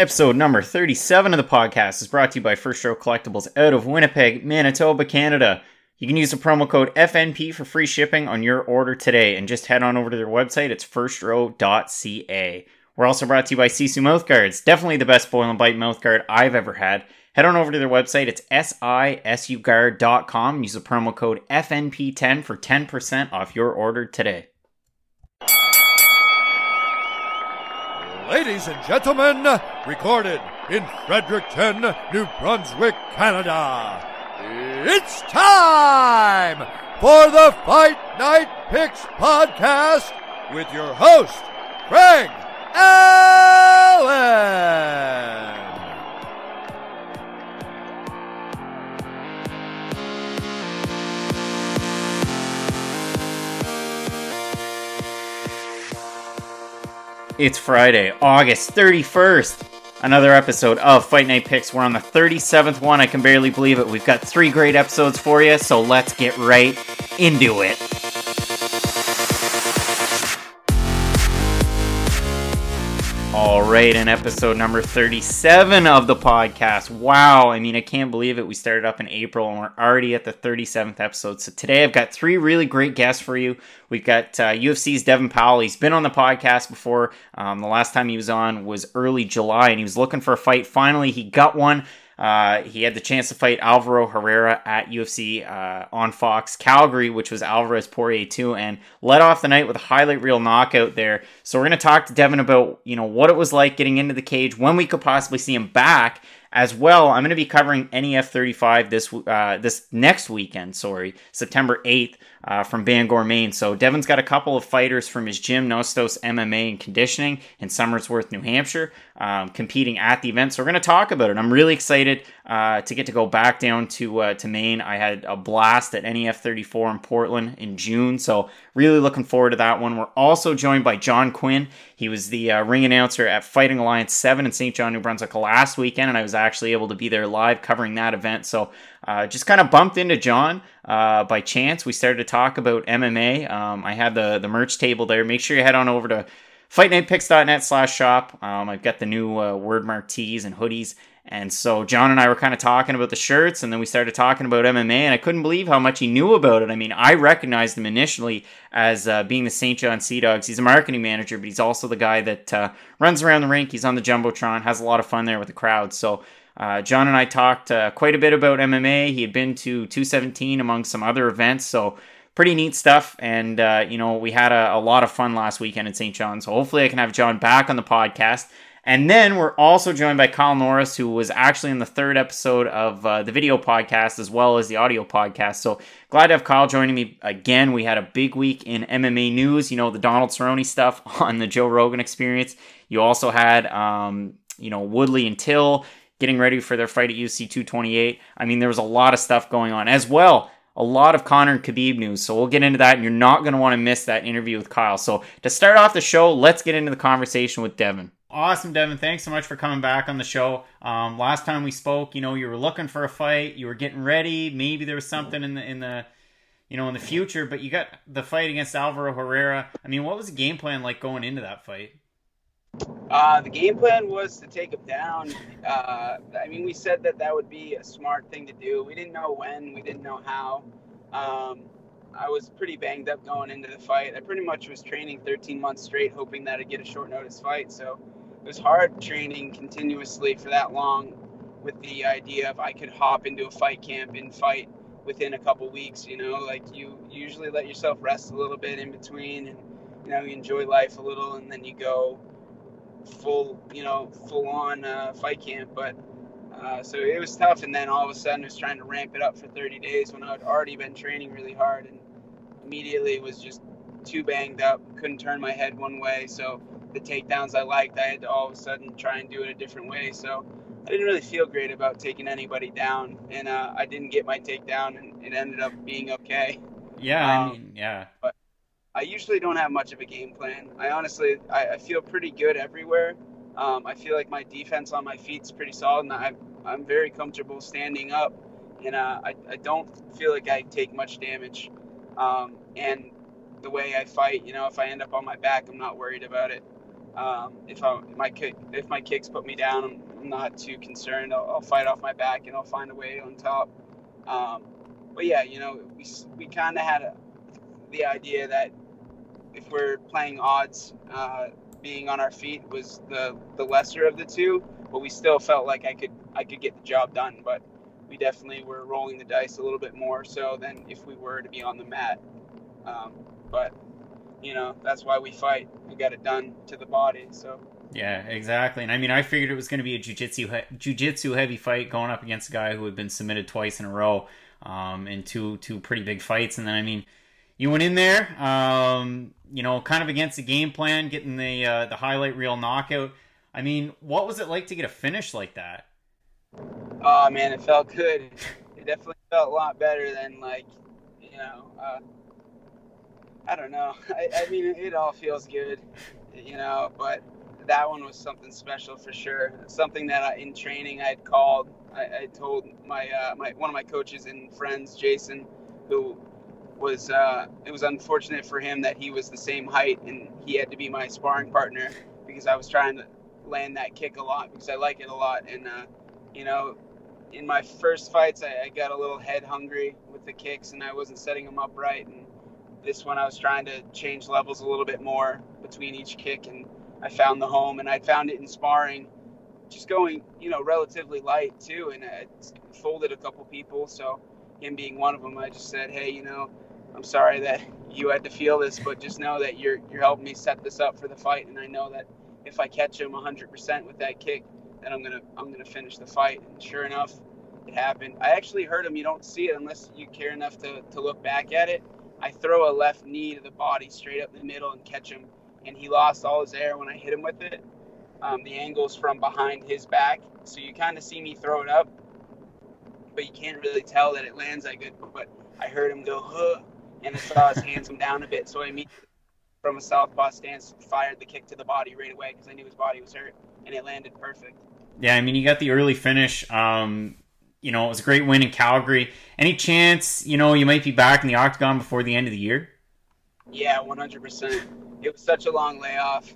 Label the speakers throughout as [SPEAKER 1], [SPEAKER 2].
[SPEAKER 1] Episode number 37 of the podcast is brought to you by First Row Collectibles out of Winnipeg, Manitoba, Canada. You can use the promo code FNP for free shipping on your order today, and just head on over to their website. It's firstrow.ca. We're also brought to you by Sisu Mouthguards, definitely the best boil and bite mouthguard I've ever had. Head on over to their website. It's sisuguard.com. Use the promo code FNP10 for 10% off your order today.
[SPEAKER 2] Ladies and gentlemen, recorded in Fredericton, New Brunswick, Canada, it's time for the Fight Night Picks podcast with your host, Craig Allen.
[SPEAKER 1] It's Friday, August 31st. Another episode of Fight Night Picks. We're on the 37th one. I can barely believe it. We've got 3 great episodes for you, so let's get right into it. All right, in episode number 37 of the podcast. Wow, I mean, I can't believe it. We started up in April and we're already at the 37th episode. So today I've got 3 really great guests for you. We've got UFC's Devin Powell. He's been on the podcast before. The last time he was on was early July and he was looking for a fight. Finally, he got one. He had the chance to fight Alvaro Herrera at UFC on Fox Calgary, which was Alvarez Poirier 2, and led off the night with a highlight reel knockout there. So we're going to talk to Devin about, what it was like getting into the cage, when we could possibly see him back. As well, I'm going to be covering NEF 35 this next weekend, September 8th, from Bangor, Maine. So Devin's got a couple of fighters from his gym, Nostos MMA and Conditioning in Somersworth, New Hampshire, competing at the event. So we're going to talk about it. I'm really excited to get to go back down to Maine. I had a blast at NEF 34 in Portland in June, so really looking forward to that one. We're also joined by John Quinn. He was the ring announcer at Fighting Alliance 7 in St. John, New Brunswick last weekend, and I was actually able to be there live covering that event. So just kind of bumped into John by chance. We started to talk about MMA. I had the merch table there. Make sure you head on over to fightnightpicks.net/shop. I've got the new wordmark tees and hoodies. And so John and I were kind of talking about the shirts, and then we started talking about MMA, and I couldn't believe how much he knew about it. I mean, I recognized him initially as being the St. John Sea Dogs. He's a marketing manager, but he's also the guy that runs around the rink. He's on the Jumbotron, has a lot of fun there with the crowd. So John and I talked quite a bit about MMA. He had been to 217 among some other events, so pretty neat stuff. And, we had a lot of fun last weekend in St. John, so hopefully I can have John back on the podcast. And then we're also joined by Kyle Norris, who was actually in the 3rd episode of the video podcast as well as the audio podcast. So glad to have Kyle joining me again. We had a big week in MMA news, the Donald Cerrone stuff on the Joe Rogan Experience. You also had, Woodley and Till getting ready for their fight at UFC 228. I mean, there was a lot of stuff going on as well. A lot of Conor and Khabib news, so we'll get into that, and you're not going to want to miss that interview with Kyle. So to start off the show, let's get into the conversation with Devin. Awesome, Devin. Thanks so much for coming back on the show. Last time we spoke, you were looking for a fight, you were getting ready. Maybe there was something in the future, but you got the fight against Alvaro Herrera. I mean, what was the game plan like going into that fight?
[SPEAKER 3] The game plan was to take him down. We said that would be a smart thing to do. We didn't know when, we didn't know how. I was pretty banged up going into the fight. I pretty much was training 13 months straight, hoping that I'd get a short notice fight. So it was hard training continuously for that long with the idea of I could hop into a fight camp and fight within a couple weeks, you usually let yourself rest a little bit in between and, you enjoy life a little, and then you go full on fight camp. But so it was tough, and then all of a sudden I was trying to ramp it up for 30 days when I'd already been training really hard, and immediately was just too banged up, couldn't turn my head one way. So the takedowns I liked, I had to all of a sudden try and do it a different way. So I didn't really feel great about taking anybody down, and I didn't get my takedown, and it ended up being okay.
[SPEAKER 1] Yeah,
[SPEAKER 3] But I usually don't have much of a game plan. I feel pretty good everywhere. I feel like my defense on my feet is pretty solid, and I'm very comfortable standing up, and I don't feel like I take much damage. And the way I fight, if I end up on my back, I'm not worried about it. If my kicks put me down, I'm not too concerned. I'll fight off my back and I'll find a way on top. But yeah, we kind of had the idea that if we're playing odds, being on our feet was the lesser of the two, but we still felt like I could get the job done. But we definitely were rolling the dice a little bit more so than if we were to be on the mat. But that's why we fight. We got it done to the body. So.
[SPEAKER 1] Yeah, exactly. And I mean, I figured it was going to be a jiu-jitsu heavy fight going up against a guy who had been submitted twice in a row in two pretty big fights. And then, I mean, you went in there, kind of against the game plan, getting the highlight reel knockout. I mean, what was it like to get a finish like that?
[SPEAKER 3] Oh, man, it felt good. It definitely felt a lot better than, I don't know. I mean, it all feels good, but that one was something special for sure. Something that in training I had called. I told my one of my coaches and friends, Jason, who was it was unfortunate for him that he was the same height and he had to be my sparring partner because I was trying to land that kick a lot because I like it a lot. And in my first fights I got a little head hungry with the kicks and I wasn't setting them up right. And this one I was trying to change levels a little bit more between each kick, and I found the home, and I found it in sparring, just going, relatively light too. And I folded a couple people. So him being one of them, I just said, hey, I'm sorry that you had to feel this, but just know that you're helping me set this up for the fight. And I know that if I catch him 100% with that kick, then I'm gonna finish the fight. And sure enough, it happened. I actually hurt him. You don't see it unless you care enough to look back at it. I throw a left knee to the body straight up the middle and catch him. And he lost all his air when I hit him with it. The angle's from behind his back, so you kind of see me throw it up, but you can't really tell that it lands that good. But I heard him go, huh, and I saw his hands come down a bit, so I immediately, from a southpaw stance, fired the kick to the body right away because I knew his body was hurt, and it landed perfect.
[SPEAKER 1] Yeah, I mean, you got the early finish. It was a great win in Calgary. Any chance, you might be back in the octagon before the end of the year?
[SPEAKER 3] Yeah, 100%. It was such a long layoff,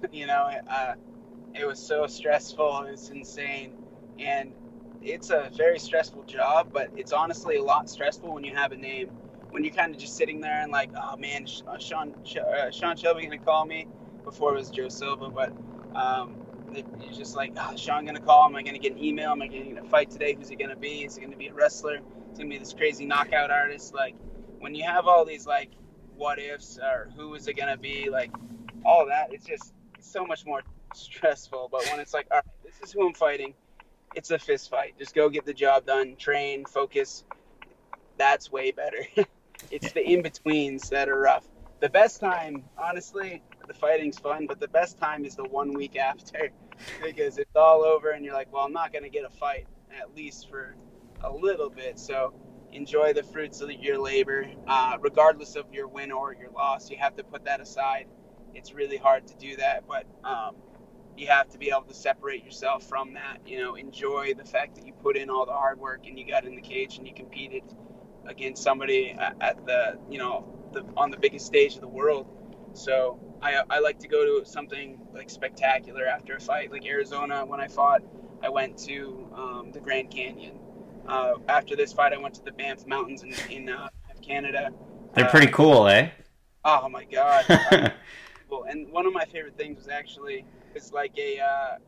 [SPEAKER 3] it was so stressful. It was insane. And it's a very stressful job, but it's honestly a lot stressful when you have a name. When you're kind of just sitting there and like, oh man, Sean Shelby going to call me? Before it was Joe Silva, but you're just like, oh, Sean going to call? Am I going to get an email? Am I going to fight today? Who's it going to be? Is it going to be a wrestler? Is it going to be this crazy knockout artist? Like, when you have all these, like, what ifs or who is it going to be? Like, all of that, it's so much more stressful. But when it's like, all right, this is who I'm fighting, it's a fist fight. Just go get the job done, train, focus. That's way better. It's the in-betweens that are rough. The best time, honestly, the fighting's fun, but the best time is the 1 week after because it's all over and you're like, well, I'm not going to get a fight, at least for a little bit. So enjoy the fruits of your labor. Regardless of your win or your loss, you have to put that aside. It's really hard to do that, but you have to be able to separate yourself from that. Enjoy the fact that you put in all the hard work and you got in the cage and you competed against somebody at the on the biggest stage of the world. So I like to go to something like spectacular after a fight. Like Arizona, when I fought, I went to the Grand Canyon. After this fight, I went to the Banff Mountains in Canada.
[SPEAKER 1] They're pretty cool, eh?
[SPEAKER 3] Oh my God. And one of my favorite things was actually it's like a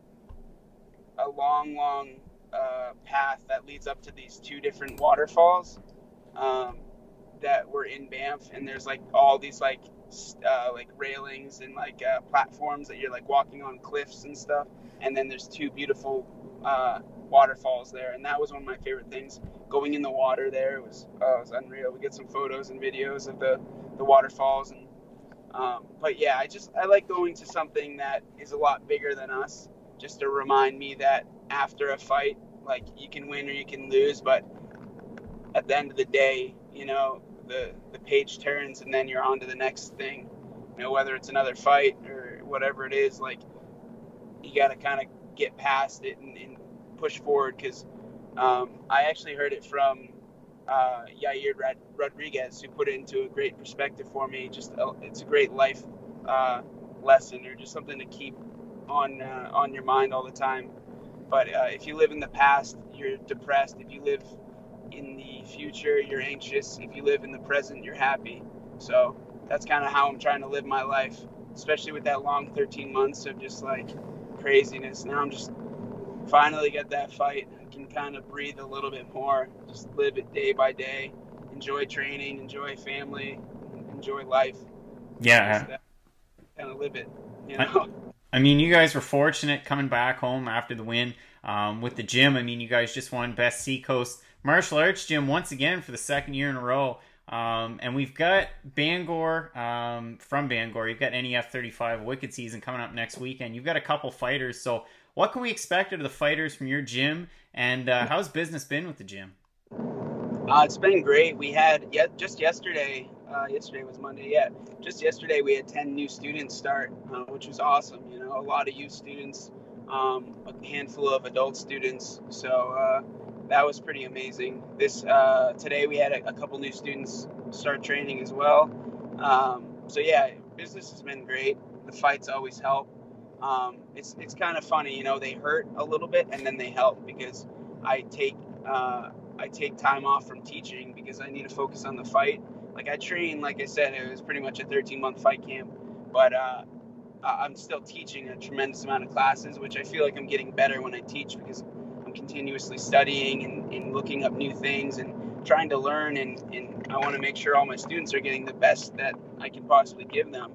[SPEAKER 3] long path that leads up to these two different waterfalls that were in Banff, and there's like all these like railings and like platforms that you're like walking on cliffs and stuff, and then there's two beautiful waterfalls there, and that was one of my favorite things. Going in the water there, it was unreal. We get some photos and videos of the waterfalls, and but yeah, I like going to something that is a lot bigger than us, just to remind me that after a fight, like, you can win or you can lose, but at the end of the day, the page turns and then you're on to the next thing. Whether it's another fight or whatever it is, like, you got to kind of get past it and push forward, because I actually heard it from Yair Rodriguez, who put it into a great perspective for me. It's a great life lesson, or just something to keep on your mind all the time. But if you live in the past, you're depressed. If you live in the future, you're anxious. If you live in the present, you're happy. So that's kind of how I'm trying to live my life, especially with that long 13 months of just like craziness. Now I'm just finally get that fight. I can kind of breathe a little bit more, just live it day by day, enjoy training, enjoy family, enjoy life.
[SPEAKER 1] Yeah.
[SPEAKER 3] Kind of live it, you know?
[SPEAKER 1] I mean, you guys were fortunate coming back home after the win with the gym. I mean, you guys just won Best Seacoast Martial Arts Gym once again for the second year in a row. And we've got Bangor, from Bangor, you've got NEF 35 Wicked Season coming up next weekend. You've got a couple fighters. So what can we expect out of the fighters from your gym? And how's business been with the gym?
[SPEAKER 3] It's been great. We had just yesterday was Monday. Yeah, just yesterday we had 10 new students start, which was awesome. You know, a lot of youth students, a handful of adult students. So that was pretty amazing. Today we had a couple new students start training as well. So yeah, business has been great. The fights always help. It's kind of funny, you know, they hurt a little bit and then they help because I take time off from teaching because I need to focus on the fight. Like I train, like I said, it was pretty much a 13-month fight camp, but I'm still teaching a tremendous amount of classes, which I feel like I'm getting better when I teach because I'm continuously studying and looking up new things and trying to learn, and I want to make sure all my students are getting the best that I can possibly give them.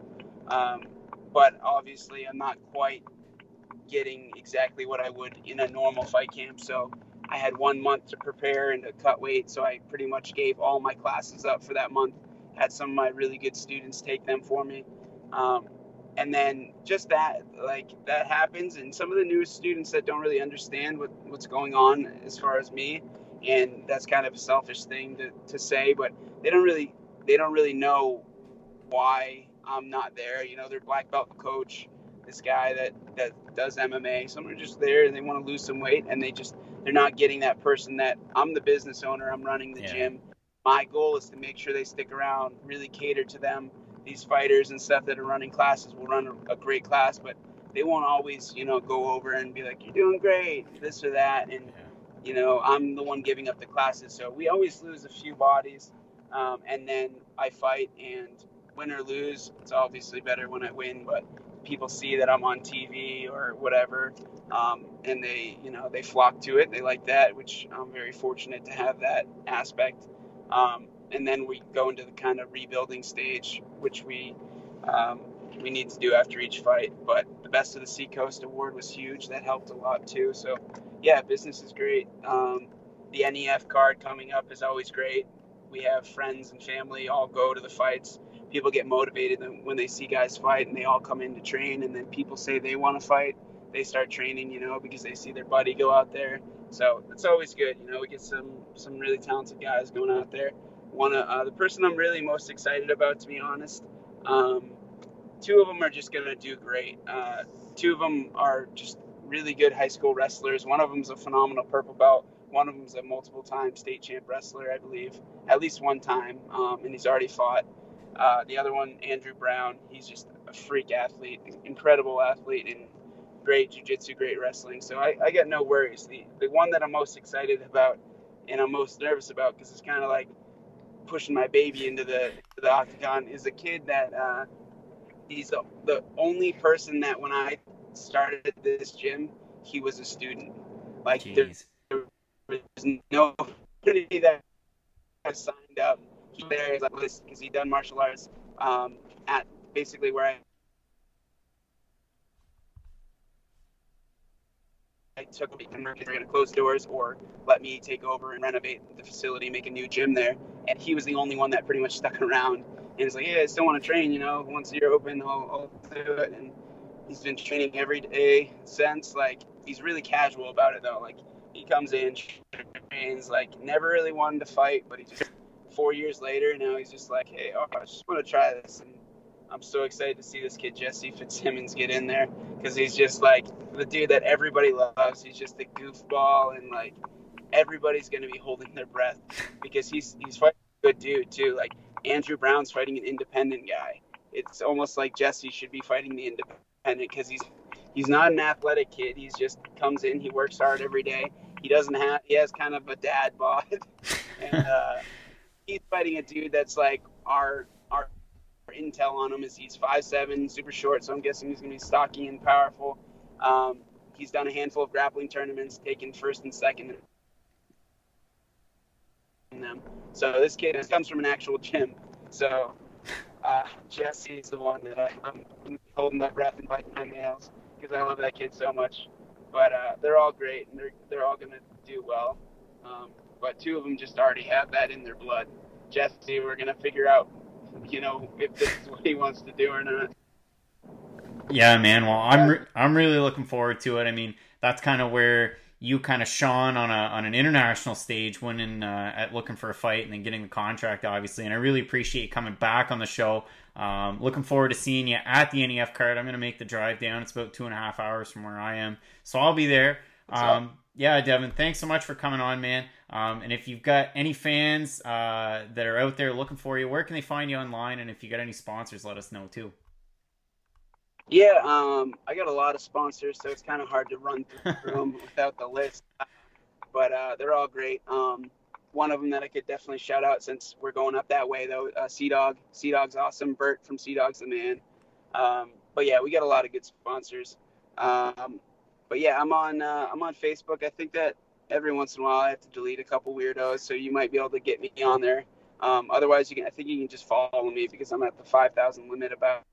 [SPEAKER 3] But obviously I'm not quite getting exactly what I would in a normal fight camp, so I had 1 month to prepare and to cut weight, so I pretty much gave all my classes up for that month. Had some of my really good students take them for me. And then just that happens, and some of the newest students that don't really understand what's going on as far as me, and that's kind of a selfish thing to say, but they don't really know why I'm not there. You know, their black belt coach, this guy that does MMA, some are just there and they want to lose some weight, and they're not getting that person that I'm the business owner, I'm running the gym. My goal is to make sure they stick around, really cater to them. These fighters and stuff that are running classes will run a great class, but they won't always, you know, go over and be like, you're doing great, this or that. And, you know, I'm the one giving up the classes. So we always lose a few bodies. And then I fight, and win or lose, it's obviously better when I win, but people see that I'm on TV or whatever, and they flock to it. They like that, which I'm very fortunate to have that aspect. And then we go into the kind of rebuilding stage, which we need to do after each fight. But the Best of the Seacoast Award was huge. That helped a lot too. So yeah, business is great. The NEF card coming up is always great. We have friends and family all go to the fights. People get motivated when they see guys fight, and they all come in to train, and then people say they want to fight. They start training, you know, because they see their buddy go out there. So it's always good. You know, we get some really talented guys going out there. The person I'm really most excited about, to be honest, two of them are just going to do great. Two of them are just really good high school wrestlers. One of them's a phenomenal purple belt. One of them's a multiple-time state champ wrestler, I believe, at least one time, and he's already fought. The other one, Andrew Brown, he's just a freak athlete, incredible athlete, and great jiu-jitsu, great wrestling. So I got no worries. The one that I'm most excited about and I'm most nervous about, because it's kind of like pushing my baby into the octagon, is a kid that he's the only person that when I started this gym, he was a student. Like there was nobody that signed up. He there like this because he done martial arts at basically where I took him. We're going to close doors or let me take over and renovate the facility, make a new gym there. And he was the only one that pretty much stuck around. And he's like, yeah, I still want to train, you know, once you're open, I'll do it. And he's been training every day since. Like, he's really casual about it, though. Like, he comes in, trains, like, never really wanted to fight, but he just, 4 years later, now he's just like, hey, I just want to try this. And I'm so excited to see this kid, Jesse Fitzsimmons, get in there, because he's just, like, the dude that everybody loves. He's just a goofball, and, like, everybody's going to be holding their breath because he's fighting a good dude, too. Like, Andrew Brown's fighting an independent guy. It's almost like Jesse should be fighting the independent because He's not an athletic kid. He's just comes in, he works hard every day. He has kind of a dad bod, and he's fighting a dude that's like our intel on him is he's 5'7", super short. So I'm guessing he's gonna be stocky and powerful. He's done a handful of grappling tournaments, taken first and second in them. So this kid comes from an actual gym. So Jesse's the one that I'm holding my breath and biting my nails because I love that kid so much. But they're all great, and they're all gonna do well. But two of them just already have that in their blood. Jesse, we're gonna figure out, if this is what he wants to do or not.
[SPEAKER 1] Yeah, man. Well, I'm really looking forward to it. I mean, that's kind of where you kind of shone on an international stage, winning at looking for a fight and then getting the contract, obviously. And I really appreciate you coming back on the show. Looking forward to seeing you at the NEF card. I'm going to make the drive down. It's about 2.5 hours from where I am, so I'll be there. Yeah, Devin, thanks so much for coming on, man. And if you've got any fans that are out there looking for you, where can they find you online? And if you got any sponsors, let us know too.
[SPEAKER 3] Yeah, I got a lot of sponsors, so it's kind of hard to run through them without the list. But they're all great. One of them that I could definitely shout out since we're going up that way, though, Sea-Dog. Sea-Dog's awesome. Bert from Sea-Dog's the man. But yeah, we got a lot of good sponsors. But yeah, I'm on Facebook. I think that every once in a while I have to delete a couple weirdos, so you might be able to get me on there. Otherwise, I think you can just follow me because I'm at the 5,000 limit about.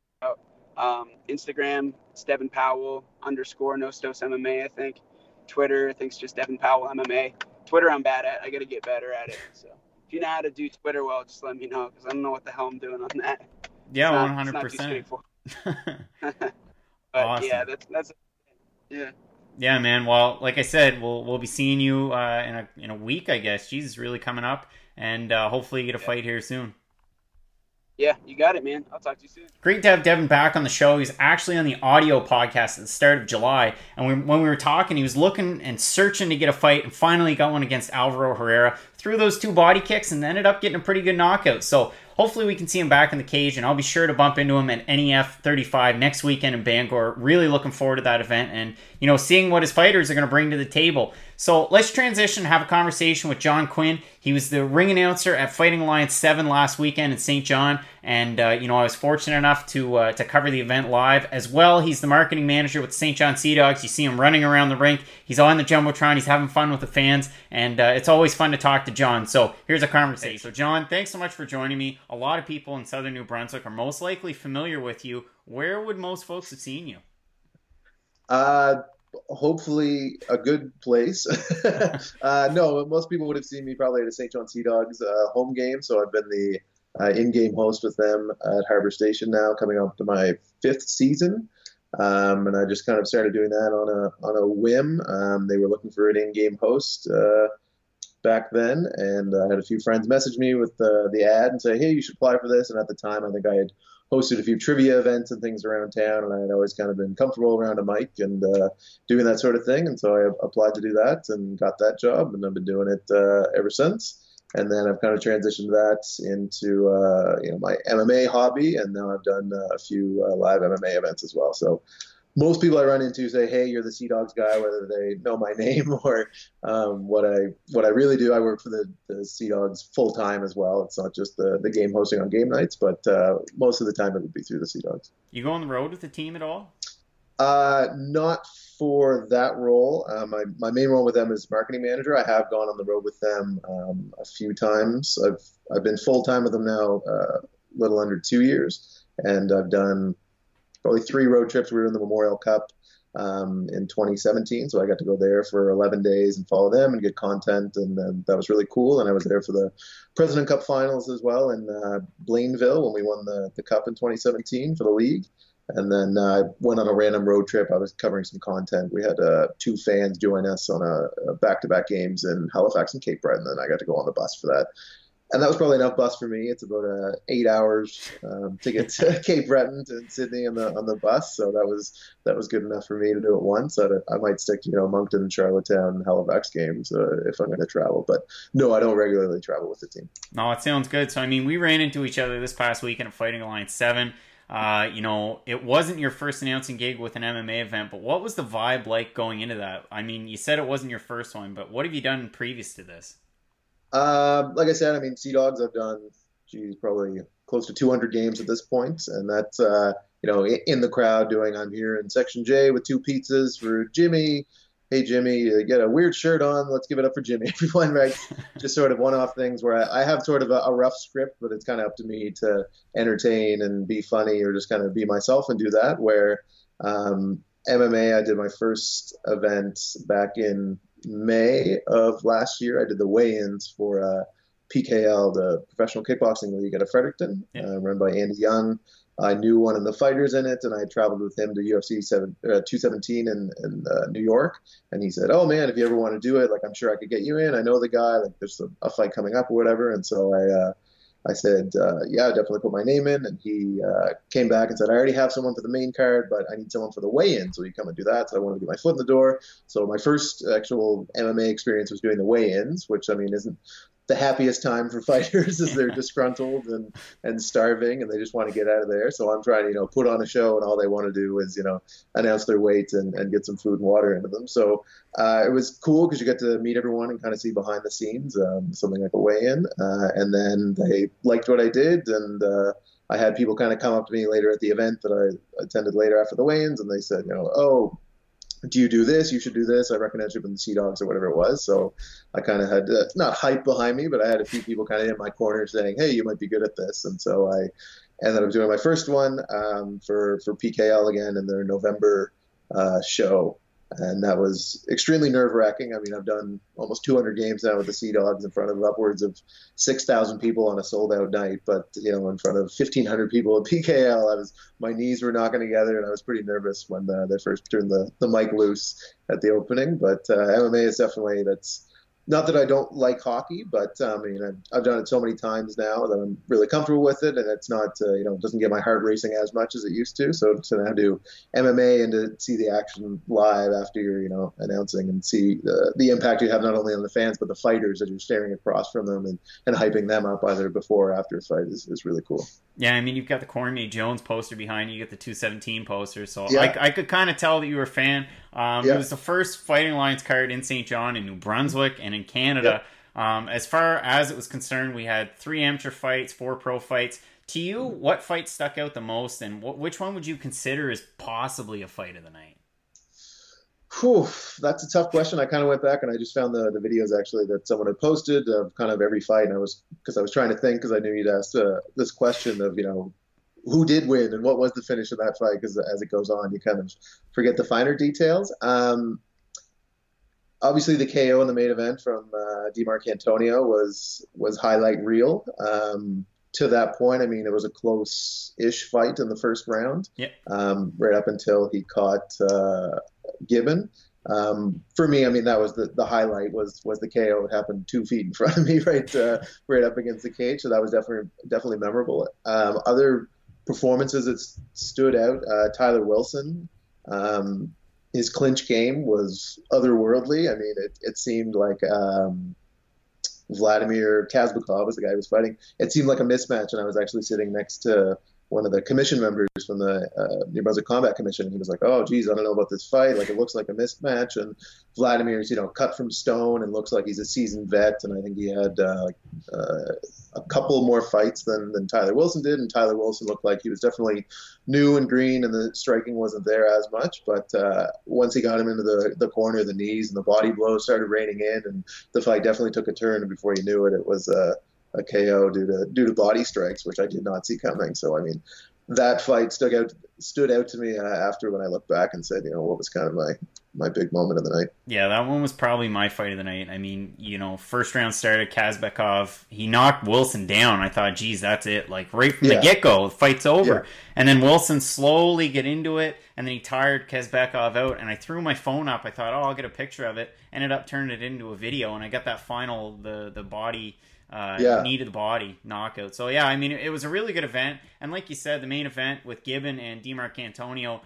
[SPEAKER 3] Instagram, it's Devin Powell _ No Stos MMA, I think. Twitter, I think it's just Devin Powell MMA. Twitter, I'm bad at. I got to get better at it. So if you know how to do Twitter well, just let me know because I don't know what the hell I'm doing on that.
[SPEAKER 1] Yeah, 100%.
[SPEAKER 3] It's not too but
[SPEAKER 1] awesome.
[SPEAKER 3] Yeah, that's yeah.
[SPEAKER 1] Yeah, man. Well, like I said, we'll be seeing you in a week, I guess. Jesus, really coming up, and hopefully you get a fight here soon.
[SPEAKER 3] Yeah, you got it, man. I'll talk to you soon.
[SPEAKER 1] Great to have Devin back on the show. He's actually on the audio podcast at the start of July. And when we were talking, he was looking and searching to get a fight and finally got one against Alvaro Herrera. Threw those 2 body kicks and ended up getting a pretty good knockout. So hopefully we can see him back in the cage, and I'll be sure to bump into him at NEF 35 next weekend in Bangor. Really looking forward to that event and, seeing what his fighters are going to bring to the table. So let's transition and have a conversation with John Quinn. He was the ring announcer at Fighting Alliance 7 last weekend in St. John, and I was fortunate enough to cover the event live as well. He's the marketing manager with St. John Sea Dogs. You see him running around the rink. He's on the Jumbotron. He's having fun with the fans, and it's always fun to talk to John. So here's a conversation. So John, thanks so much for joining me. A lot of people in southern New Brunswick are most likely familiar with you. Where would most folks have seen you?
[SPEAKER 4] Hopefully a good place. No, most people would have seen me probably at a St. John Sea Dogs home game. So I've been the in-game host with them at Harbour Station now, coming up to my 5th season. And I just kind of started doing that on a whim. They were looking for an in-game host back then, and I had a few friends message me with the ad and say, hey, you should apply for this. And at the time, I think I had hosted a few trivia events and things around town, and I had always kind of been comfortable around a mic and doing that sort of thing. And so I applied to do that and got that job, and I've been doing it ever since. And then I've kind of transitioned that into my MMA hobby, and now I've done a few live MMA events as well. So most people I run into say, hey, you're the Sea Dogs guy, whether they know my name or what I really do. I work for the Sea Dogs full time as well. It's not just the game hosting on game nights, but most of the time it would be through the Sea Dogs.
[SPEAKER 1] You go on the road with the team at all?
[SPEAKER 4] Not for that role. My main role with them is marketing manager. I have gone on the road with them a few times. I've been full time with them now a little under 2 years, and I've done probably 3 road trips. We were in the Memorial Cup in 2017, so I got to go there for 11 days and follow them and get content, and that was really cool. And I was there for the President Cup finals as well in Blainville when we won the Cup in 2017 for the league. And then I went on a random road trip. I was covering some content. We had 2 fans join us on a back-to-back games in Halifax and Cape Breton, and I got to go on the bus for that. And that was probably enough bus for me. It's about 8 hours to get to Cape Breton and Sydney on the bus. So that was good enough for me to do it once. I might stick to Moncton and Charlottetown and Halifax games if I'm going to travel. But no, I don't regularly travel with the team.
[SPEAKER 1] No, it sounds good. So, I mean, we ran into each other this past weekend at Fighting Alliance 7. It wasn't your first announcing gig with an MMA event, but what was the vibe like going into that? I mean, you said it wasn't your first one, but what have you done previous to this?
[SPEAKER 4] Like I said, I mean, Sea Dogs, I've done, probably close to 200 games at this point, and that's, in the crowd doing, I'm here in Section J with 2 pizzas for Jimmy. Hey, Jimmy, you get a weird shirt on. Let's give it up for Jimmy. Everyone, right? Just sort of one-off things where I have sort of a rough script, but it's kind of up to me to entertain and be funny or just kind of be myself and do that. Where MMA, I did my first event back in May of last year. I did the weigh-ins for PKL, the Professional Kickboxing League out of Fredericton, run by Andy Young. I knew one of the fighters in it, and I traveled with him to UFC 217 in New York. And he said, "Oh man, if you ever want to do it, like I'm sure I could get you in. I know the guy. Like there's a fight coming up or whatever." And so I said, "Yeah, definitely put my name in." And he came back and said, "I already have someone for the main card, but I need someone for the weigh-in. So you come and do that." So I wanted to get my foot in the door. So my first actual MMA experience was doing the weigh-ins, which I mean isn't the happiest time for fighters as they're disgruntled and starving and they just want to get out of there. So I'm trying to, put on a show and all they want to do is, announce their weight and get some food and water into them. So it was cool because you get to meet everyone and kind of see behind the scenes, something like a weigh-in. And then they liked what I did. And I had people kind of come up to me later at the event that I attended later after the weigh-ins and they said, "Oh, do you do this? You should do this. I recognize you from the Sea Dogs," or whatever it was. So I kind of had not hype behind me, but I had a few people kind of in my corner saying, "Hey, you might be good at this." And so I ended up doing my first one for PKL again in their November show. And that was extremely nerve-wracking. I mean, I've done almost 200 games now with the Sea Dogs in front of upwards of 6,000 people on a sold-out night. But, in front of 1,500 people at PKL, my knees were knocking together, and I was pretty nervous when they first turned the mic loose at the opening. But MMA is definitely, that's not that I don't like hockey, but I mean, I've done it so many times now that I'm really comfortable with it, and it's not, it doesn't get my heart racing as much as it used to. So to now do MMA and to see the action live after you're, announcing and see the impact you have not only on the fans but the fighters as you're staring across from them and hyping them up either before or after a fight is really cool.
[SPEAKER 1] Yeah, I mean, you've got the Cormier Jones poster behind you. You got the 217 poster. So
[SPEAKER 4] yeah.
[SPEAKER 1] I could kind of tell that you were a fan. It was the first Fighting Alliance card in St. John, in New Brunswick, and in Canada. As far as it was concerned, we had 3 amateur fights, 4 pro fights. To you, what fight stuck out the most, and which one would you consider as possibly a fight of the night?
[SPEAKER 4] Whew, that's a tough question. I kind of went back and I just found the videos actually that someone had posted of kind of every fight, and I was trying to think because I knew you'd asked this question of who did win and what was the finish of that fight, because as it goes on you kind of forget the finer details. Obviously the KO in the main event from DiMarc Antonio was highlight reel. To that point, I mean, it was a close-ish fight in the first round, right up until he caught Gibbon. For me, I mean, that was the highlight was the KO. It happened 2 feet in front of me, right up against the cage. So that was definitely memorable. Other performances that stood out, Tyler Wilson. His clinch game was otherworldly. I mean, it seemed like Vladimir Kazbekov was the guy who was fighting. It seemed like a mismatch, and I was actually sitting next to one of the commission members from the New Brunswick Combat Commission, and he was like, "Oh, geez, I don't know about this fight. Like, it looks like a mismatch." And Vladimir's, cut from stone and looks like he's a seasoned vet, and I think he had a couple more fights than Tyler Wilson did, and Tyler Wilson looked like he was definitely new and green, and the striking wasn't there as much. But once he got him into the corner, the knees and the body blows started raining in, and the fight definitely took a turn. And before you knew it, it was a KO due to body strikes, which I did not see coming. So I mean, that fight stood out to me after when I looked back and said, what was kind of my big moment of the night.
[SPEAKER 1] Yeah, that one was probably my fight of the night. I mean, first round started, Kazbekov, he knocked Wilson down. I thought, geez, that's it. Like right from the get-go, the fight's over. Yeah. And then Wilson slowly get into it, and then he tired Kazbekov out, and I threw my phone up. I thought, I'll get a picture of it. Ended up turning it into a video, and I got that final, the body... knee to the body knockout. So yeah, I mean, it was a really good event, and like you said, the main event with Gibbon and DiMarc Antonio,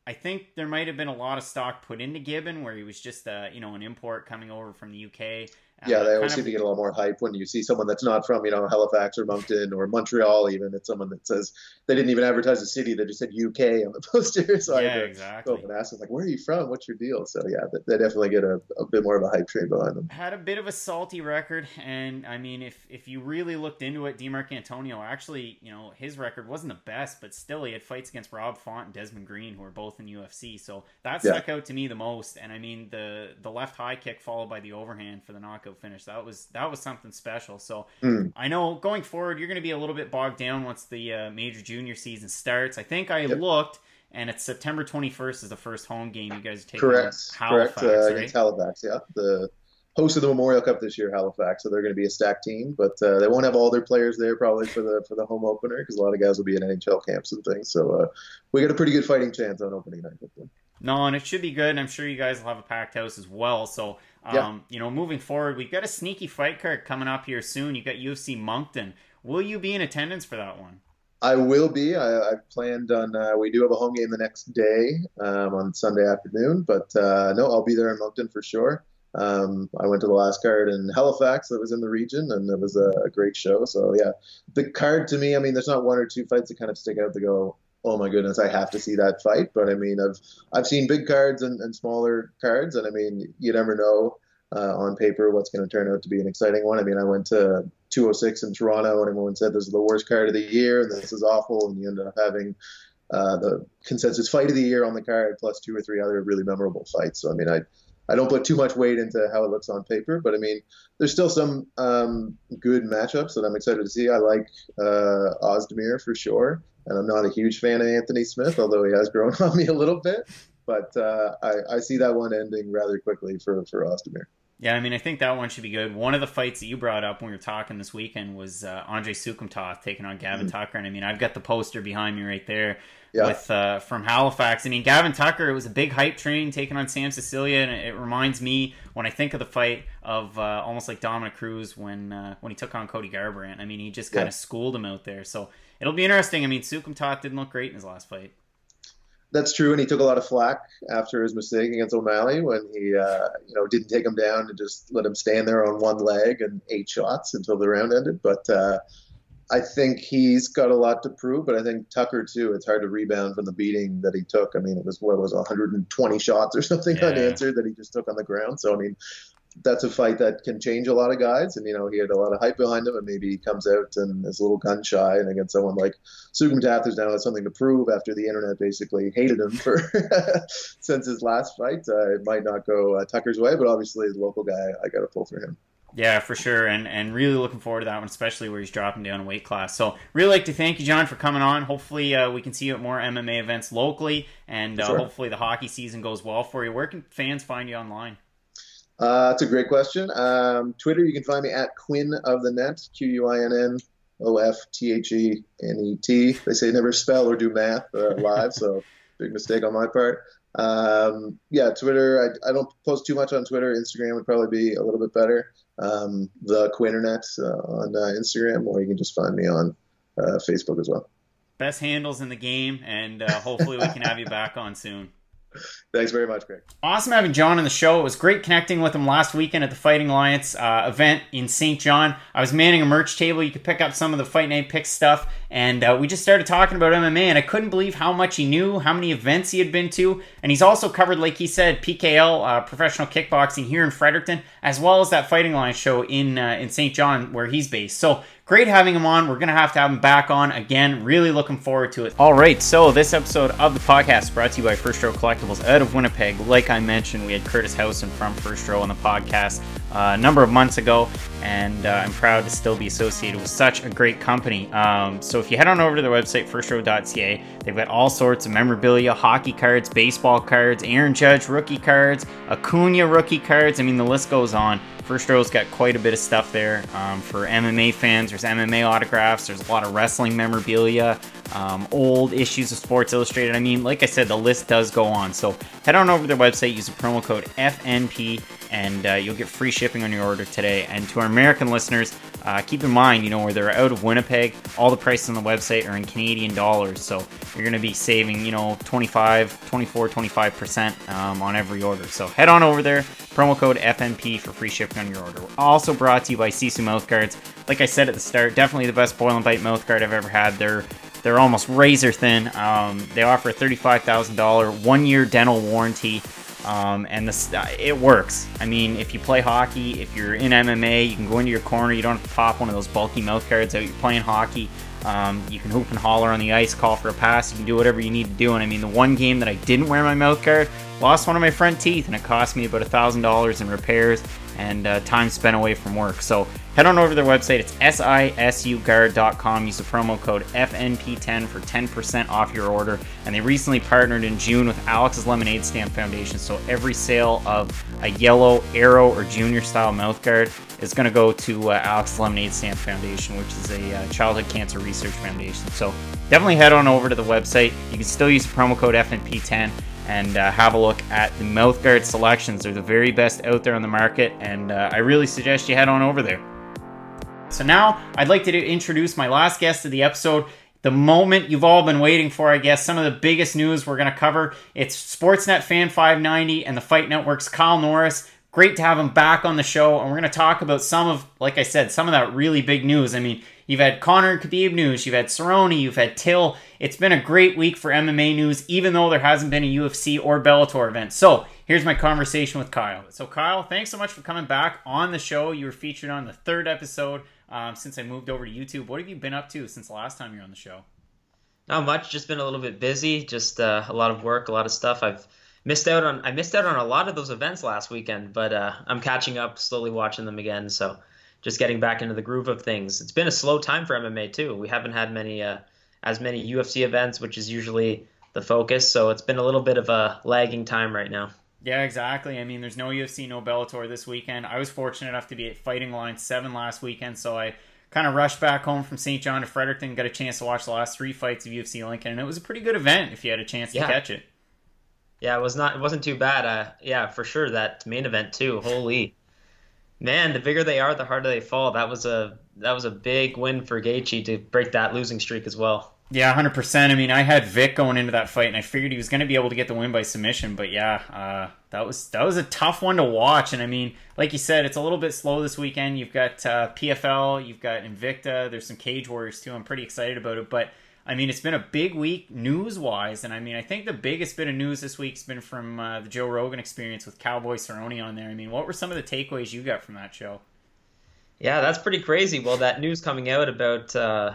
[SPEAKER 1] I think there might have been a lot of stock put into Gibbon, where he was just an import coming over from the UK.
[SPEAKER 4] Yeah, they always seem to get a lot more hype when you see someone that's not from, Halifax or Moncton or Montreal even. It's someone that says they didn't even advertise the city. They just said UK on the poster. So
[SPEAKER 1] yeah,
[SPEAKER 4] I had to
[SPEAKER 1] exactly.
[SPEAKER 4] go up and ask them, like, where are you from? What's your deal? So, yeah, they definitely get a bit more of a hype train behind them.
[SPEAKER 1] Had a bit of a salty record. And, I mean, if you really looked into it, DiMarcantonio, actually, his record wasn't the best, but still he had fights against Rob Font and Desmond Green, who are both in UFC. So that stuck out to me the most. And, I mean, the left high kick followed by the overhand for the knockout finish, that was something special. So I know going forward, you're going to be a little bit bogged down once the major junior season starts. I think I looked, and it's September 21st is the first home game you guys are taking.
[SPEAKER 4] Correct.
[SPEAKER 1] On Halifax,
[SPEAKER 4] right? Against Halifax, yeah. The host of the Memorial Cup this year, Halifax, so they're going to be a stacked team, but they won't have all their players there probably for the home opener, because a lot of guys will be in NHL camps and things. So we got a pretty good fighting chance on opening night, hopefully.
[SPEAKER 1] No, and it should be good. I'm sure you guys will have a packed house as well. So, moving forward, we've got a sneaky fight card coming up here soon. You got UFC Moncton. Will you be in attendance for that one?
[SPEAKER 4] I will be. I've planned on. We do have a home game the next day on Sunday afternoon, but no, I'll be there in Moncton for sure. I went to the last card in Halifax that was in the region, and it was a great show. So yeah, the card to me, I mean, there's not one or two fights that kind of stick out to go, oh my goodness, I have to see that fight. But I mean, I've seen big cards and smaller cards, and I mean, you never know on paper what's going to turn out to be an exciting one. I mean, I went to 206 in Toronto, and everyone said this is the worst card of the year, and this is awful, and you ended up having the consensus fight of the year on the card, plus two or three other really memorable fights. So I mean, I don't put too much weight into how it looks on paper, but I mean, there's still some good matchups that I'm excited to see. I like Ozdemir for sure, and I'm not a huge fan of Anthony Smith, although he has grown on me a little bit. But I see that one ending rather quickly for Ozdemir.
[SPEAKER 1] Yeah, I mean, I think that one should be good. One of the fights that you brought up when we were talking this weekend was Andrei Sukumtov taking on Gavin Tucker. And I mean, I've got the poster behind me right there with from Halifax. I mean, Gavin Tucker, it was a big hype train taking on Sam Cecilia. And it reminds me, when I think of the fight, of almost like Dominic Cruz when he took on Cody Garbrandt. I mean, he just kind of schooled him out there. So it'll be interesting. I mean, Sukumtov didn't look great in his last fight.
[SPEAKER 4] That's true, and he took a lot of flack after his mistake against O'Malley when he, didn't take him down and just let him stand there on one leg and 8 shots until the round ended. But I think he's got a lot to prove. But I think Tucker too. It's hard to rebound from the beating that he took. I mean, it was 120 shots or something unanswered that he just took on the ground. So I mean, that's a fight that can change a lot of guys, and he had a lot of hype behind him, and maybe he comes out and is a little gun shy, and against someone like Sukumtov, who's now has something to prove after the internet basically hated him for since his last fight. It might not go Tucker's way, but obviously as a local guy, I got to pull for him.
[SPEAKER 1] Yeah, for sure, and really looking forward to that one, especially where he's dropping down a weight class. So really like to thank you, John, for coming on. Hopefully we can see you at more MMA events locally, and hopefully the hockey season goes well for you. Where can fans find you online?
[SPEAKER 4] That's a great question. Twitter, you can find me at Quinn of the Net, QUINNOFTHENET. They say never spell or do math live, so big mistake on my part. Twitter, I don't post too much on Twitter. Instagram would probably be a little bit better. The Quinternet on Instagram, or you can just find me on Facebook as well.
[SPEAKER 1] Best handles in the game, and hopefully we can have you back on soon.
[SPEAKER 4] Thanks very much, Greg.
[SPEAKER 1] Awesome having John on the show. It was great connecting with him last weekend at the Fighting Alliance event in St. John. I was manning a merch table. You could pick up some of the Fight Night Picks stuff, and we just started talking about MMA, and I couldn't believe how much he knew, how many events he had been to, and he's also covered, like he said, PKL, professional kickboxing here in Fredericton, as well as that Fighting Alliance show in St. John where he's based. So great having him on. We're going to have him back on again. Really looking forward to it. All right, so this episode of the podcast is brought to you by First Row Collectibles out of Winnipeg. Like I mentioned, we had Curtis Housen from First Row on the podcast a number of months ago, and I'm proud to still be associated with such a great company. So if you head on over to their website, firstrow.ca, they've got all sorts of memorabilia, hockey cards, baseball cards, Aaron Judge rookie cards, Acuna rookie cards. I mean, the list goes on. First Row's got quite a bit of stuff there for MMA fans. There's MMA autographs. There's a lot of wrestling memorabilia. old issues of Sports Illustrated. I mean, like I said, the list does go on. So head on over to their website, use the promo code FNP, and you'll get free shipping on your order today. And to our American listeners, keep in mind, where they're out of Winnipeg, all the prices on the website are in Canadian dollars. So you're going to be saving, 25% on every order. So head on over there, promo code FNP for free shipping on your order. We're also brought to you by Sisu Mouthguards. Like I said at the start, definitely the best boil and bite mouthguard I've ever had. They're almost razor thin. They offer a $35,000 1-year dental warranty. And it works. I mean, if you play hockey, if you're in MMA, you can go into your corner. You don't have to pop one of those bulky mouth guards out. You're playing hockey. You can hoop and holler on the ice, call for a pass. You can do whatever you need to do. And I mean, the one game that I didn't wear my mouth guard, lost one of my front teeth, and it cost me about $1,000 in repairs and time spent away from work. So head on over to their website. It's sisuguard.com. Use the promo code FNP10 for 10% off your order. And they recently partnered in June with Alex's Lemonade Stand Foundation. So every sale of a yellow, arrow, or junior style mouthguard is going to go to Alex's Lemonade Stand Foundation, which is a childhood cancer research foundation. So definitely head on over to the website. You can still use the promo code FNP10 and have a look at the mouthguard selections. They're the very best out there on the market, and I really suggest you head on over there. So now I'd like to introduce my last guest of the episode, the moment you've all been waiting for, I guess. Some of the biggest news we're going to cover. It's Sportsnet Fan 590 and the Fight Network's Kyle Norris. Great to have him back on the show, and we're going to talk about some of that really big news. I mean, you've had Conor and Khabib news, you've had Cerrone, you've had Till. It's been a great week for MMA news, even though there hasn't been a UFC or Bellator event. So here's my conversation with Kyle. So Kyle, thanks so much for coming back on the show. You were featured on the 3rd episode since I moved over to YouTube. What have you been up to since the last time you were on the show?
[SPEAKER 5] Not much, just been a little bit busy, just a lot of work, a lot of stuff. I missed out on a lot of those events last weekend, but I'm catching up, slowly watching them again. So just getting back into the groove of things. It's been a slow time for MMA too. We haven't had as many UFC events, which is usually the focus. So it's been a little bit of a lagging time right now.
[SPEAKER 1] Yeah, exactly. I mean, there's no UFC, no Bellator this weekend. I was fortunate enough to be at Fighting Line 7 last weekend, so I kind of rushed back home from St. John to Fredericton, got a chance to watch the last 3 fights of UFC Lincoln, and it was a pretty good event if you had a chance to catch it.
[SPEAKER 5] Yeah, it wasn't too bad. Yeah, for sure. That main event too. Holy man, the bigger they are, the harder they fall. That was a big win for Gaethje to break that losing streak as well.
[SPEAKER 1] Yeah, 100%. I mean, I had Vic going into that fight, and I figured he was going to be able to get the win by submission. But yeah, that was a tough one to watch. And I mean, like you said, it's a little bit slow this weekend. You've got PFL, you've got Invicta. There's some Cage Warriors too. I'm pretty excited about it. But I mean, it's been a big week news-wise. And I mean, I think the biggest bit of news this week's been from the Joe Rogan Experience with Cowboy Cerrone on there. I mean, what were some of the takeaways you got from that show?
[SPEAKER 5] Yeah, that's pretty crazy. Well, that news coming out about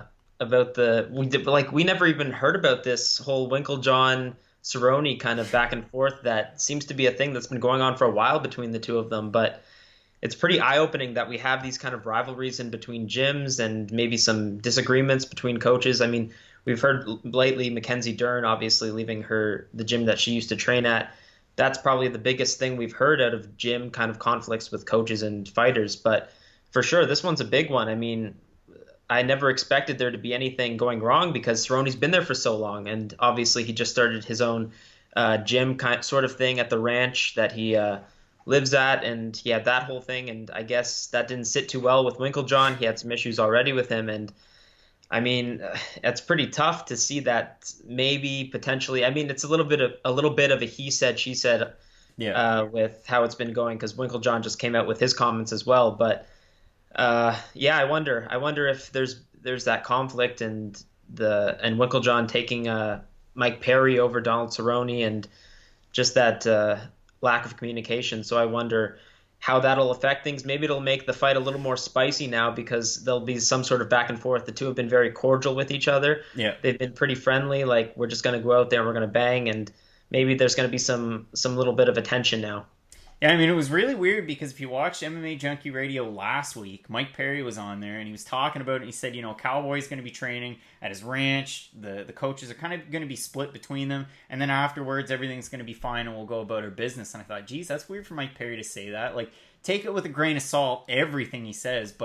[SPEAKER 5] we never even heard about this whole Winkeljohn Cerrone kind of back and forth that seems to be a thing that's been going on for a while between the two of them. But it's pretty eye-opening that we have these kind of rivalries in between gyms and maybe some disagreements between coaches. I mean, we've heard lately Mackenzie Dern obviously leaving the gym that she used to train at. That's probably the biggest thing we've heard out of gym kind of conflicts with coaches and fighters. But for sure, this one's a big one. I mean, I never expected there to be anything going wrong because Cerrone's been there for so long. And obviously he just started his own gym sort of thing at the ranch that he lives at. And he had that whole thing. And I guess that didn't sit too well with Winkeljohn. He had some issues already with him. And I mean, it's pretty tough to see that maybe potentially. I mean, it's a little bit of a he said, she said with how it's been going because Winkeljohn just came out with his comments as well. But yeah, I wonder if there's that conflict and Winkeljohn taking Mike Perry over Donald Cerrone and just that lack of communication. So I wonder how that'll affect things. Maybe it'll make the fight a little more spicy now because there'll be some sort of back and forth. The two have been very cordial with each other. Yeah, they've been pretty friendly. Like, we're just going to go out there and we're going to bang, and maybe there's going to be some little bit of a tension now.
[SPEAKER 1] Yeah, I mean, it was really weird because if you watched MMA Junkie Radio last week, Mike Perry was on there and he was talking about it. He said, Cowboy's going to be training at his ranch. The coaches are kind of going to be split between them. And then afterwards, everything's going to be fine and we'll go about our business. And I thought, geez, that's weird for Mike Perry to say that. Like, take it with a grain of salt, everything he says. But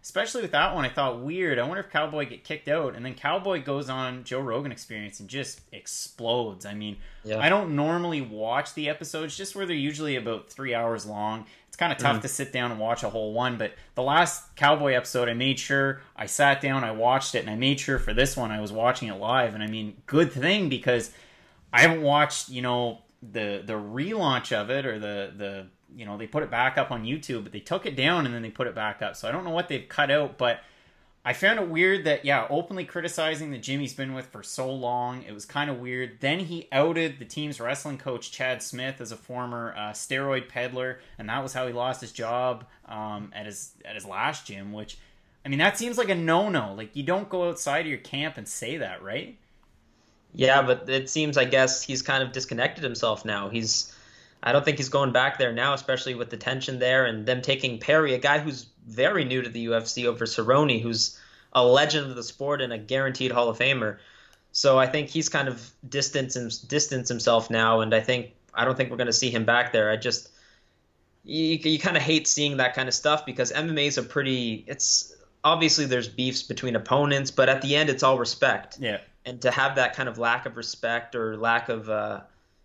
[SPEAKER 1] especially with that one, I thought, weird. I wonder if Cowboy get kicked out. And then Cowboy goes on Joe Rogan Experience and just explodes. I mean, I don't normally watch the episodes, just where they're usually about 3 hours long. It's kind of tough to sit down and watch a whole one. But the last Cowboy episode, I made sure I sat down, I watched it, and I made sure for this one I was watching it live. And I mean, good thing, because I haven't watched, the relaunch of it, or the they put it back up on YouTube, but they took it down and then they put it back up. So I don't know what they've cut out, but I found it weird that, openly criticizing the Jimmy's been with for so long. It was kind of weird. Then he outed the team's wrestling coach, Chad Smith, as a former steroid peddler, and that was how he lost his job at his last gym, which, I mean, that seems like a no-no. Like, you don't go outside of your camp and say that, right?
[SPEAKER 5] Yeah, but it seems, I guess, he's kind of disconnected himself now. I don't think he's going back there now, especially with the tension there and them taking Perry, a guy who's very new to the UFC, over Cerrone, who's a legend of the sport and a guaranteed Hall of Famer. So I think he's kind of distanced himself now, and I don't think we're going to see him back there. You kind of hate seeing that kind of stuff, because MMA is it's obviously there's beefs between opponents, but at the end it's all respect.
[SPEAKER 1] Yeah.
[SPEAKER 5] And to have that kind of lack of respect or lack of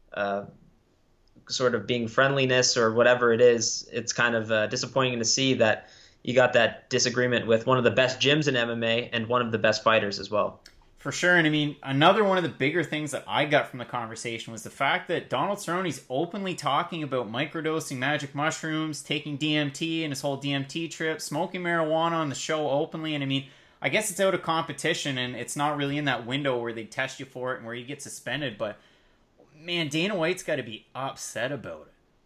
[SPEAKER 5] sort of being friendliness or whatever it is, it's kind of disappointing to see that you got that disagreement with one of the best gyms in MMA and one of the best fighters as well.
[SPEAKER 1] For sure. And I mean, another one of the bigger things that I got from the conversation was the fact that Donald Cerrone's openly talking about microdosing magic mushrooms, taking DMT and his whole DMT trip, smoking marijuana on the show openly. And I mean, I guess it's out of competition and it's not really in that window where they test you for it and where you get suspended, but man, Dana White's got to be upset about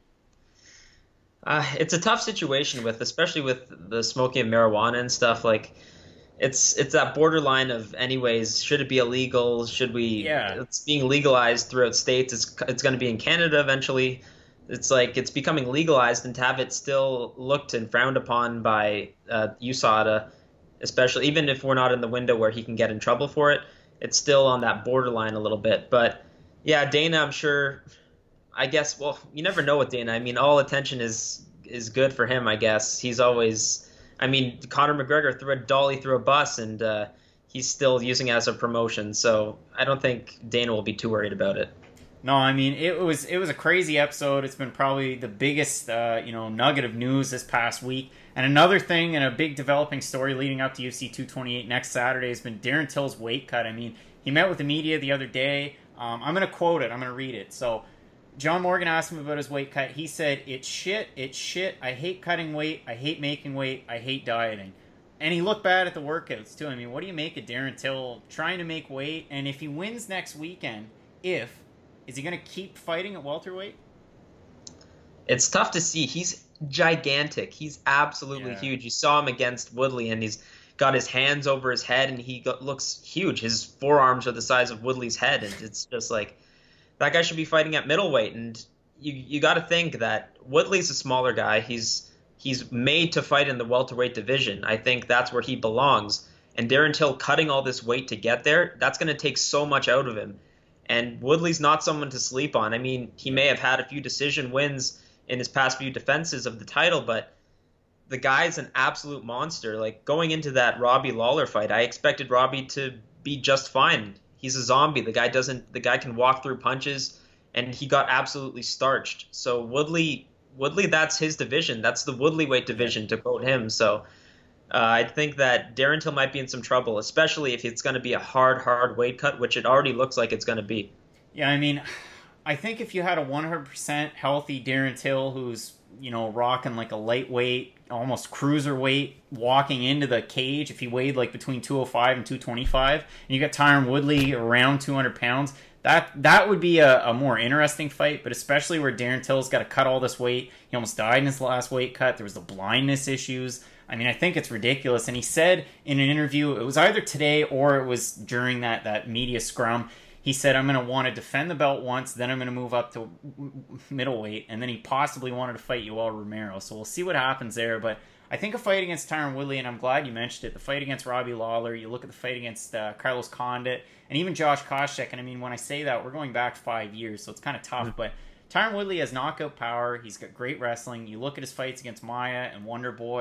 [SPEAKER 1] it.
[SPEAKER 5] It's a tough situation especially with the smoking of marijuana and stuff. Like, it's that borderline of, anyways, should it be illegal? Should we?
[SPEAKER 1] Yeah. It's
[SPEAKER 5] being legalized throughout states. It's going to be in Canada eventually. It's like it's becoming legalized, and to have it still looked and frowned upon by USADA, especially even if we're not in the window where he can get in trouble for it, it's still on that borderline a little bit. But yeah, Dana, I'm sure, I guess, well, you never know with Dana. I mean, all attention is good for him, I guess. He's always, I mean, Conor McGregor threw a dolly through a bus, and he's still using it as a promotion. So I don't think Dana will be too worried about it.
[SPEAKER 1] No, I mean, it was a crazy episode. It's been probably the biggest, nugget of news this past week. And another thing, and a big developing story leading up to UFC 228 next Saturday, has been Darren Till's weight cut. I mean, he met with the media the other day. I'm going to quote it. I'm going to read it. So, John Morgan asked him about his weight cut. He said, it's shit. I hate cutting weight. I hate making weight. I hate dieting. And he looked bad at the workouts, too. I mean, what do you make of Darren Till trying to make weight? And if he wins next weekend, is he going to keep fighting at welterweight?
[SPEAKER 5] It's tough to see. He's gigantic. He's absolutely huge. You saw him against Woodley, and he's got his hands over his head, and looks huge. His forearms are the size of Woodley's head, and it's just like, that guy should be fighting at middleweight. And you got to think that Woodley's a smaller guy. He's made to fight in the welterweight division. I think that's where he belongs. And Darren Till cutting all this weight to get there, that's going to take so much out of him. And Woodley's not someone to sleep on. I mean, he may have had a few decision wins in his past few defenses of the title, but the guy's an absolute monster. Like, going into that Robbie Lawler fight, I expected Robbie to be just fine. He's a zombie. The guy can walk through punches, and he got absolutely starched. So Woodley, that's his division. That's the Woodley weight division, to quote him. So I think that Darren Till might be in some trouble, especially if it's going to be a hard weight cut, which it already looks like it's going to be.
[SPEAKER 1] Yeah, I mean, I think if you had a 100% healthy Darren Till who's, rocking like a lightweight, almost cruiserweight, walking into the cage, if he weighed like between 205 and 225, and you got Tyron Woodley around 200 pounds, that would be a more interesting fight. But especially where Darren Till's got to cut all this weight. He almost died in his last weight cut. There was the blindness issues. I mean, I think it's ridiculous. And he said in an interview, it was either today or it was during that media scrum, he said, I'm going to want to defend the belt once, then I'm going to move up to middleweight, and then he possibly wanted to fight Yoel Romero. So we'll see what happens there. But I think a fight against Tyron Woodley, and I'm glad you mentioned it, the fight against Robbie Lawler, you look at the fight against Carlos Condit, and even Josh Koscheck. And I mean, when I say that, we're going back 5 years, so it's kind of tough. But Tyron Woodley has knockout power. He's got great wrestling. You look at his fights against Maia and Wonder Boy.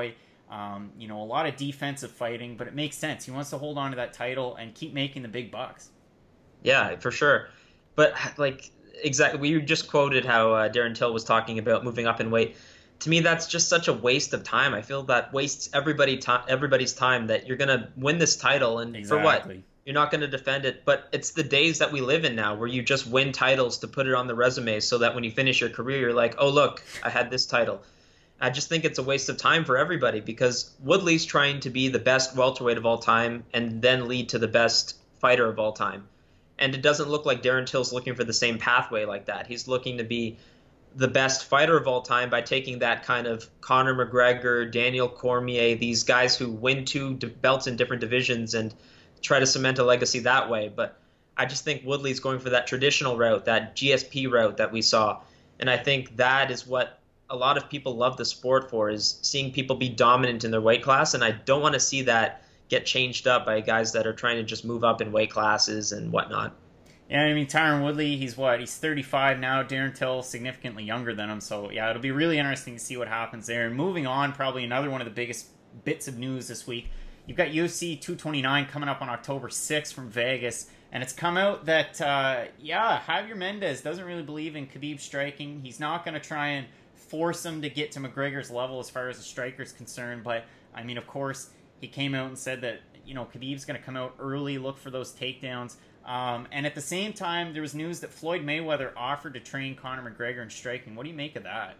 [SPEAKER 1] A lot of defensive fighting, but it makes sense. He wants to hold on to that title and keep making the big bucks.
[SPEAKER 5] Yeah, for sure. But exactly, we just quoted how Darren Till was talking about moving up in weight. To me, that's just such a waste of time. I feel that wastes everybody's time, that you're going to win this title, and
[SPEAKER 1] Exactly.
[SPEAKER 5] for what? You're not going to defend it. But it's the days that we live in now where you just win titles to put it on the resume so that when you finish your career, you're like, oh, look, I had this title. I just think it's a waste of time for everybody, because Woodley's trying to be the best welterweight of all time and then lead to the best fighter of all time. And it doesn't look like Darren Till's looking for the same pathway like that. He's looking to be the best fighter of all time by taking that kind of Conor McGregor, Daniel Cormier, these guys who win 2 belts in different divisions and try to cement a legacy that way. But I just think Woodley's going for that traditional route, that GSP route that we saw. And I think that is what a lot of people love the sport for, is seeing people be dominant in their weight class. And I don't want to see that get changed up by guys that are trying to just move up in weight classes and whatnot.
[SPEAKER 1] Yeah, I mean, Tyron Woodley, he's 35 now. Darren Till, significantly younger than him. So, yeah, it'll be really interesting to see what happens there. And moving on, probably another one of the biggest bits of news this week. You've got UFC 229 coming up on October 6th from Vegas. And it's come out that, Javier Mendez doesn't really believe in Khabib striking. He's not going to try and force him to get to McGregor's level as far as the striker's concerned. But, I mean, of course, he came out and said that, Khabib's going to come out early, look for those takedowns. And at the same time, there was news that Floyd Mayweather offered to train Conor McGregor in striking. What do you make of that?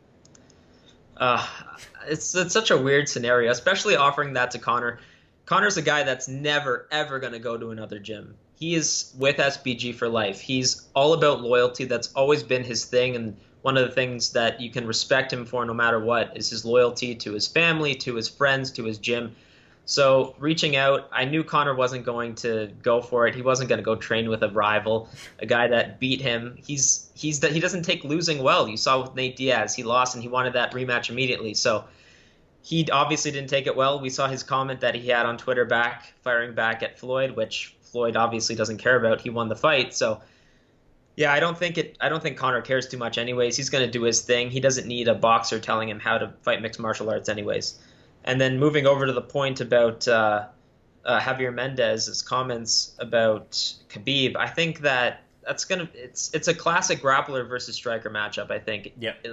[SPEAKER 5] It's such a weird scenario, especially offering that to Conor. Conor's a guy that's never, ever going to go to another gym. He is with SBG for life. He's all about loyalty. That's always been his thing. And one of the things that you can respect him for no matter what is his loyalty to his family, to his friends, to his gym. So reaching out, I knew Conor wasn't going to go for it. He wasn't going to go train with a rival, a guy that beat him. He doesn't take losing well. You saw with Nate Diaz, he lost and he wanted that rematch immediately. So he obviously didn't take it well. We saw his comment that he had on Twitter firing back at Floyd, which Floyd obviously doesn't care about. He won the fight. So yeah, I don't think Conor cares too much anyways. He's going to do his thing. He doesn't need a boxer telling him how to fight mixed martial arts anyways. And then moving over to the point about Javier Mendez's comments about Khabib, I think that's it's a classic grappler versus striker matchup. I think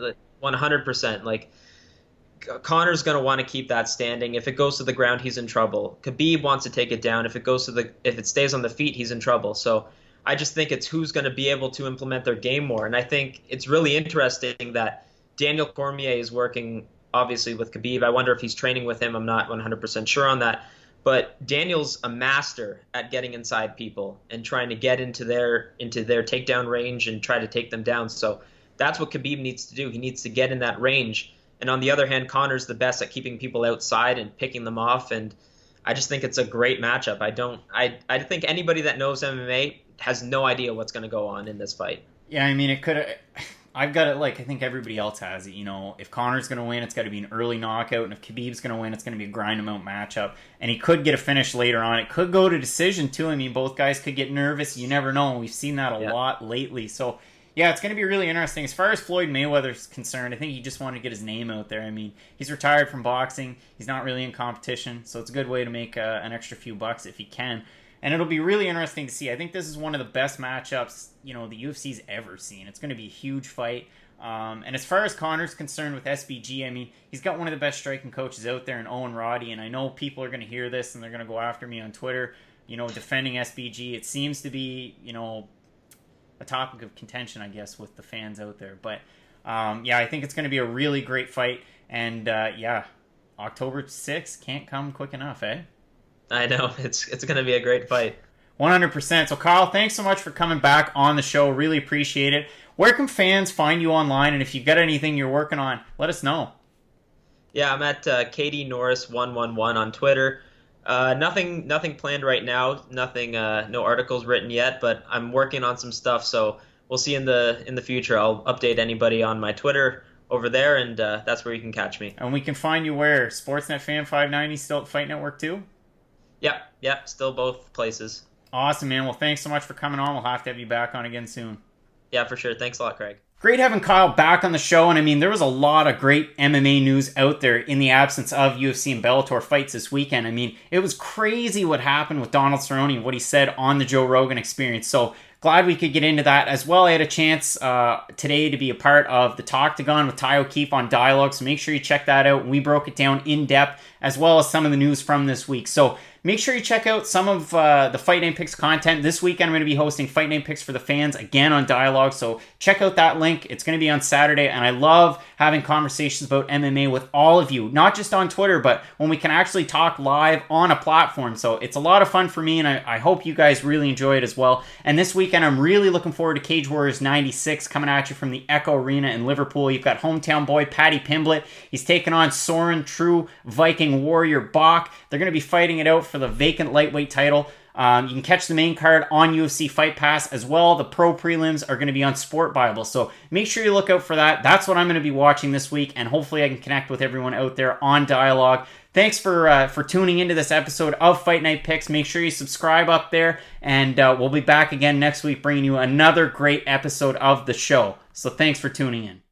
[SPEAKER 5] 100%. Like Conor's gonna want to keep that standing. If it goes to the ground, he's in trouble. Khabib wants to take it down. If it stays on the feet, he's in trouble. So I just think it's who's going to be able to implement their game more. And I think it's really interesting that Daniel Cormier is working obviously with Khabib. I wonder if he's training with him. I'm not 100% sure on that. But Daniel's a master at getting inside people and trying to get into their takedown range and try to take them down. So that's what Khabib needs to do. He needs to get in that range. And on the other hand, Conor's the best at keeping people outside and picking them off. And I just think it's a great matchup. I think anybody that knows MMA has no idea what's going to go on in this fight.
[SPEAKER 1] Yeah, I mean, it could. I've got it like I think everybody else has it. If Conor's going to win, it's got to be an early knockout, and if Khabib's going to win, it's going to be a grind him out matchup. And he could get a finish later on. It could go to decision too. I mean, both guys could get nervous. You never know. We've seen that a lot lately. So yeah, it's going to be really interesting. As far as Floyd Mayweather's concerned, I think he just wanted to get his name out there. I mean, he's retired from boxing. He's not really in competition, so it's a good way to make an extra few bucks if he can. And it'll be really interesting to see. I think this is one of the best matchups, the UFC's ever seen. It's going to be a huge fight. And as far as Conor's concerned with SBG, I mean, he's got one of the best striking coaches out there in Owen Roddy. And I know people are going to hear this and they're going to go after me on Twitter, defending SBG. It seems to be, a topic of contention, I guess, with the fans out there. But, I think it's going to be a really great fight. And, October 6th can't come quick enough, eh?
[SPEAKER 5] I know. It's going to be a great fight.
[SPEAKER 1] 100%. So, Kyle, thanks so much for coming back on the show. Really appreciate it. Where can fans find you online? And if you've got anything you're working on, let us know.
[SPEAKER 5] Yeah, I'm at Katie Norris 111 on Twitter. Nothing planned right now. No articles written yet, but I'm working on some stuff. So we'll see in the future. I'll update anybody on my Twitter over there, and that's where you can catch me.
[SPEAKER 1] And we can find you where? Sportsnet Fan 590, still at Fight Network too?
[SPEAKER 5] Yep, still both places.
[SPEAKER 1] Awesome, man. Well, thanks so much for coming on. We'll have to have you back on again soon.
[SPEAKER 5] Yeah, for sure. Thanks a lot, Craig.
[SPEAKER 1] Great having Kyle back on the show, and I mean, there was a lot of great MMA news out there in the absence of UFC and Bellator fights this weekend. I mean, it was crazy what happened with Donald Cerrone and what he said on the Joe Rogan Experience, so glad we could get into that as well. I had a chance today to be a part of the Talk-to-Gon with Ty O'Keefe on Dialogue, so make sure you check that out. We broke it down in depth, as well as some of the news from this week. So make sure you check out some of the Fight Night Picks content. This weekend, I'm going to be hosting Fight Night Picks for the fans again on Dialogue, so check out that link. It's going to be on Saturday, and I love having conversations about MMA with all of you, not just on Twitter, but when we can actually talk live on a platform. So it's a lot of fun for me, and I hope you guys really enjoy it as well. And this weekend, I'm really looking forward to Cage Warriors 96 coming at you from the Echo Arena in Liverpool. You've got hometown boy Paddy Pimblett. He's taking on Soren True Viking Warrior Bach. They're going to be fighting it out for the vacant lightweight title. You can catch the main card on UFC Fight Pass as well. The pro prelims are going to be on Sport Bible, so make sure you look out for that. That's what I'm going to be watching this week, and hopefully I can connect with everyone out there on Dialogue. Thanks for tuning into this episode of Fight Night Picks. Make sure you subscribe up there, and we'll be back again next week bringing you another great episode of the show. So thanks for tuning in.